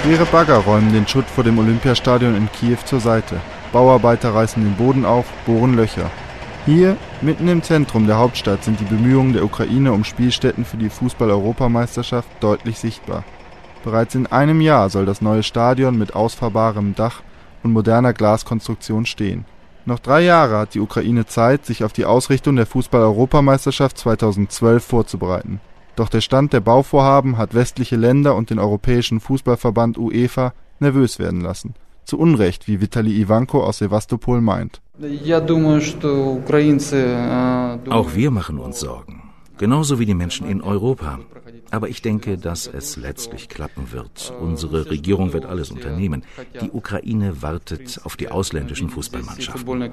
Schwere Bagger räumen den Schutt vor dem Olympiastadion in Kiew zur Seite. Bauarbeiter reißen den Boden auf, bohren Löcher. Hier, mitten im Zentrum der Hauptstadt, sind die Bemühungen der Ukraine um Spielstätten für die Fußball-Europameisterschaft deutlich sichtbar. Bereits in einem Jahr soll das neue Stadion mit ausfahrbarem Dach und moderner Glaskonstruktion stehen. Noch 3 Jahre hat die Ukraine Zeit, sich auf die Ausrichtung der Fußball-Europameisterschaft 2012 vorzubereiten. Doch der Stand der Bauvorhaben hat westliche Länder und den Europäischen Fußballverband UEFA nervös werden lassen. Zu Unrecht, wie Vitali Ivanko aus Sewastopol meint. Auch wir machen uns Sorgen, genauso wie die Menschen in Europa. Aber ich denke, dass es letztlich klappen wird. Unsere Regierung wird alles unternehmen. Die Ukraine wartet auf die ausländischen Fußballmannschaften.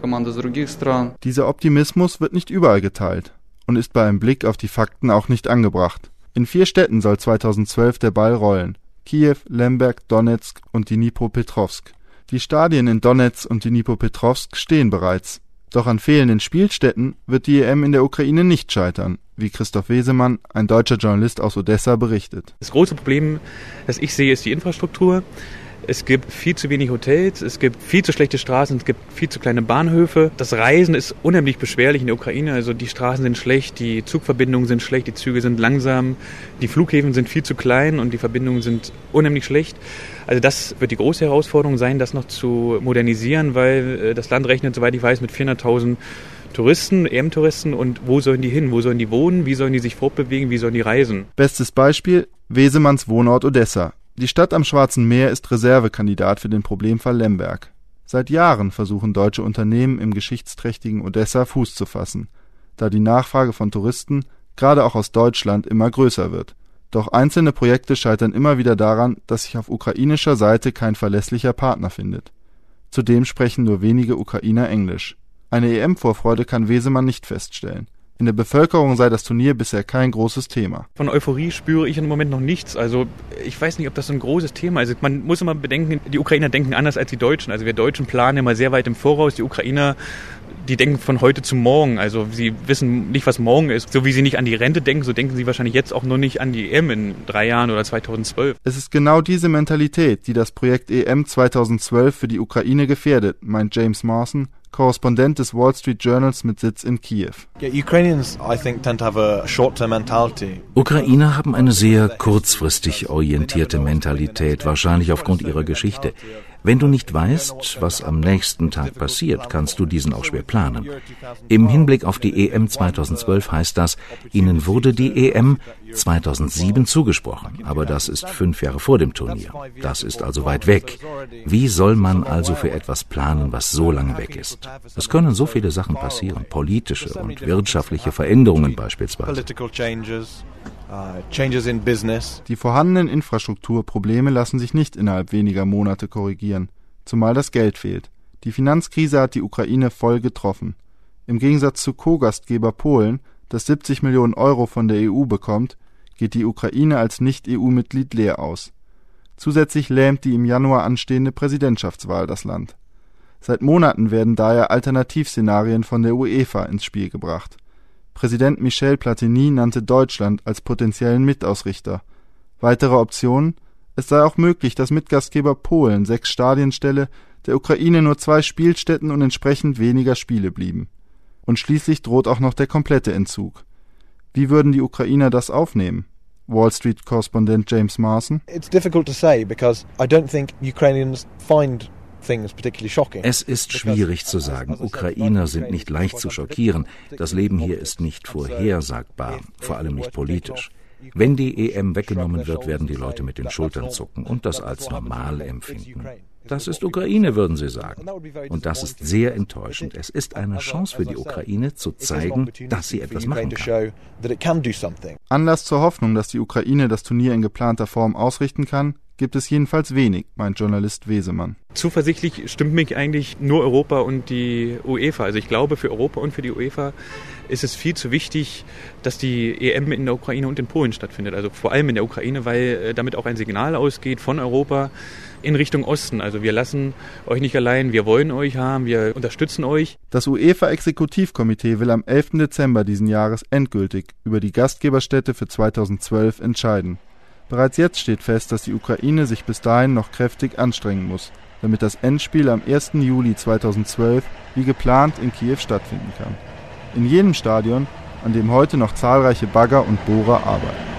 Dieser Optimismus wird nicht überall geteilt und ist bei einem Blick auf die Fakten auch nicht angebracht. In 4 Städten soll 2012 der Ball rollen: Kiew, Lemberg, Donezk und Dnipropetrovsk. Die Stadien in Donezk und Dnipropetrovsk stehen bereits. Doch an fehlenden Spielstätten wird die EM in der Ukraine nicht scheitern, wie Christoph Wesemann, ein deutscher Journalist aus Odessa, berichtet. Das große Problem, das ich sehe, ist die Infrastruktur. Es gibt viel zu wenig Hotels, es gibt viel zu schlechte Straßen, es gibt viel zu kleine Bahnhöfe. Das Reisen ist unheimlich beschwerlich in der Ukraine. Also die Straßen sind schlecht, die Zugverbindungen sind schlecht, die Züge sind langsam, die Flughäfen sind viel zu klein und die Verbindungen sind unheimlich schlecht. Also das wird die große Herausforderung sein, das noch zu modernisieren, weil das Land rechnet, soweit ich weiß, mit 400.000 Touristen, EM-Touristen. Und wo sollen die hin? Wo sollen die wohnen? Wie sollen die sich fortbewegen? Wie sollen die reisen? Bestes Beispiel: Wesemanns Wohnort Odessa. Die Stadt am Schwarzen Meer ist Reservekandidat für den Problemfall Lemberg. Seit Jahren versuchen deutsche Unternehmen im geschichtsträchtigen Odessa Fuß zu fassen, da die Nachfrage von Touristen, gerade auch aus Deutschland, immer größer wird. Doch einzelne Projekte scheitern immer wieder daran, dass sich auf ukrainischer Seite kein verlässlicher Partner findet. Zudem sprechen nur wenige Ukrainer Englisch. Eine EM-Vorfreude kann Wesemann nicht feststellen. In der Bevölkerung sei das Turnier bisher kein großes Thema. Von Euphorie spüre ich im Moment noch nichts. Also ich weiß nicht, ob das so ein großes Thema ist. Man muss immer bedenken, die Ukrainer denken anders als die Deutschen. Also wir Deutschen planen immer sehr weit im Voraus. Die Ukrainer, die denken von heute zu morgen. Also sie wissen nicht, was morgen ist. So wie sie nicht an die Rente denken, so denken sie wahrscheinlich jetzt auch noch nicht an die EM in 3 Jahren oder 2012. Es ist genau diese Mentalität, die das Projekt EM 2012 für die Ukraine gefährdet, meint James Mawson, Korrespondent des Wall Street Journals mit Sitz in Kiew. Ukrainer haben eine sehr kurzfristig orientierte Mentalität, wahrscheinlich aufgrund ihrer Geschichte. Wenn du nicht weißt, was am nächsten Tag passiert, kannst du diesen auch schwer planen. Im Hinblick auf die EM 2012 heißt das, ihnen wurde die EM 2007 zugesprochen, aber das ist 5 Jahre vor dem Turnier. Das ist also weit weg. Wie soll man also für etwas planen, was so lange weg ist? Es können so viele Sachen passieren, politische und wirtschaftliche Veränderungen beispielsweise. Die vorhandenen Infrastrukturprobleme lassen sich nicht innerhalb weniger Monate korrigieren, zumal das Geld fehlt. Die Finanzkrise hat die Ukraine voll getroffen. Im Gegensatz zu Co-Gastgeber Polen, das 70 Millionen Euro von der EU bekommt, geht die Ukraine als Nicht-EU-Mitglied leer aus. Zusätzlich lähmt die im Januar anstehende Präsidentschaftswahl das Land. Seit Monaten werden daher Alternativszenarien von der UEFA ins Spiel gebracht. Präsident Michel Platini nannte Deutschland als potenziellen Mitausrichter. Weitere Optionen: Es sei auch möglich, dass Mitgastgeber Polen 6 Stadien stelle, der Ukraine nur 2 Spielstätten und entsprechend weniger Spiele blieben. Und schließlich droht auch noch der komplette Entzug. Wie würden die Ukrainer das aufnehmen? Wall Street-Korrespondent James Mawson. It's difficult to say because I don't think Ukrainians find Es ist schwierig zu sagen. Ukrainer sind nicht leicht zu schockieren. Das Leben hier ist nicht vorhersagbar, vor allem nicht politisch. Wenn die EM weggenommen wird, werden die Leute mit den Schultern zucken und das als normal empfinden. Das ist Ukraine, würden sie sagen. Und das ist sehr enttäuschend. Es ist eine Chance für die Ukraine, zu zeigen, dass sie etwas machen kann. Anlass zur Hoffnung, dass die Ukraine das Turnier in geplanter Form ausrichten kann, gibt es jedenfalls wenig, meint Journalist Wesemann. Zuversichtlich stimmt mich eigentlich nur Europa und die UEFA. Also ich glaube, für Europa und für die UEFA ist es viel zu wichtig, dass die EM in der Ukraine und in Polen stattfindet. Also vor allem in der Ukraine, weil damit auch ein Signal ausgeht von Europa in Richtung Osten. Also wir lassen euch nicht allein, wir wollen euch haben, wir unterstützen euch. Das UEFA-Exekutivkomitee will am 11. Dezember diesen Jahres endgültig über die Gastgeberstätte für 2012 entscheiden. Bereits jetzt steht fest, dass die Ukraine sich bis dahin noch kräftig anstrengen muss, damit das Endspiel am 1. Juli 2012 wie geplant in Kiew stattfinden kann. In jenem Stadion, an dem heute noch zahlreiche Bagger und Bohrer arbeiten.